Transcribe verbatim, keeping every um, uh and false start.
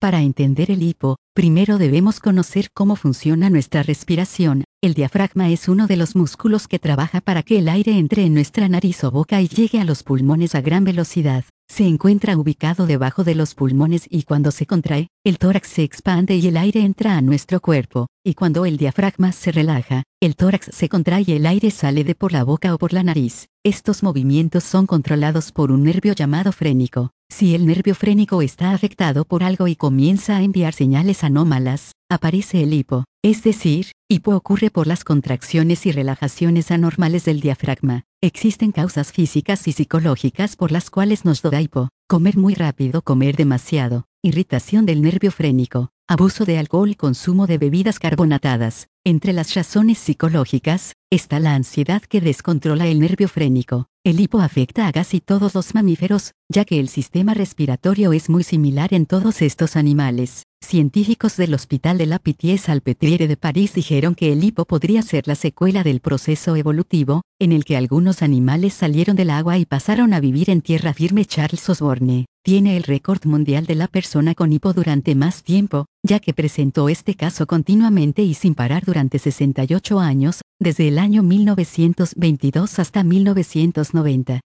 Para entender el hipo, primero debemos conocer cómo funciona nuestra respiración. El diafragma es uno de los músculos que trabaja para que el aire entre en nuestra nariz o boca y llegue a los pulmones a gran velocidad. Se encuentra ubicado debajo de los pulmones y cuando se contrae, el tórax se expande y el aire entra a nuestro cuerpo. Y cuando el diafragma se relaja, el tórax se contrae y el aire sale de por la boca o por la nariz. Estos movimientos son controlados por un nervio llamado frénico. Si el nervio frénico está afectado por algo y comienza a enviar señales anómalas, aparece el hipo. Es decir, hipo ocurre por las contracciones y relajaciones anormales del diafragma. Existen causas físicas y psicológicas por las cuales nos da hipo. Comer muy rápido, comer demasiado, irritación del nervio frénico, abuso de alcohol, consumo de bebidas carbonatadas. Entre las razones psicológicas, está la ansiedad que descontrola el nervio frénico. El hipo afecta a casi todos los mamíferos, ya que el sistema respiratorio es muy similar en todos estos animales. Científicos del Hospital de la Pitié-Salpêtrière de París dijeron que el hipo podría ser la secuela del proceso evolutivo, en el que algunos animales salieron del agua y pasaron a vivir en tierra firme. Charles Osborne tiene el récord mundial de la persona con hipo durante más tiempo, ya que presentó este caso continuamente y sin parar durante sesenta y ocho años, desde el año mil novecientos veintidós hasta mil novecientos noventa.